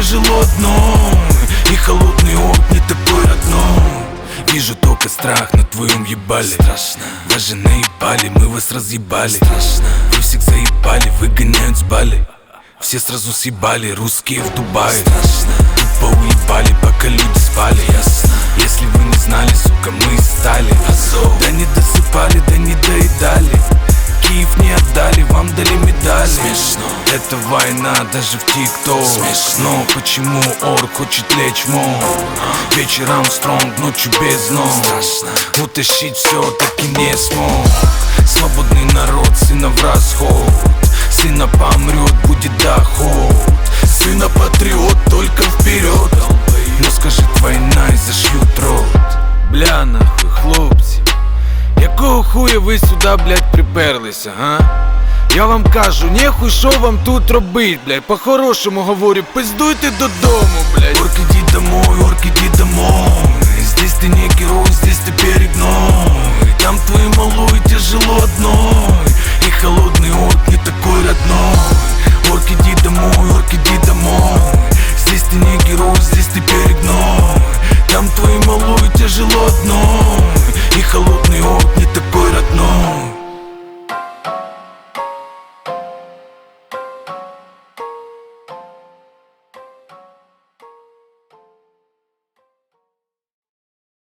тяжело одной, и холодный орк не такой родной. Вижу только страх на твоем ебале. Страшно. Вас же наебали, мы вас разъебали. Страшно. Вы всех заебали, выгоняют с бали. Все сразу съебали, русские в Дубае. Страшно. Тупо уебали, пока люди спали. Ясно. Если вы не знали, сука, мы и стали. Да не досыпали, да не доедали. Киев не отдали, вам дали медали. Смешно. Это война даже в ТикТок. Смешно. Почему орк хочет лечь мол? Вечером стронг, ночью без ног. Страшно. Утащить все таки не смог. Свободный народ, сына в расход. Сына помрет, будет доход. Сына патриот, только вперед. Но скажет война и зашьют рот. Бля нахуй, хлопці, якого хуя ви сюди, блядь, приперлися, га? Я вам кажу, нехуй що вам тут робить, блядь. По-хорошому говорю, пиздуйте додому, блядь. Орк, иди домой. Здесь ты не герой, здесь ты перегной. Там твоей малой тяжело одной, и холодный орк не такой родной. Орк, иди домой, орк, иди домой.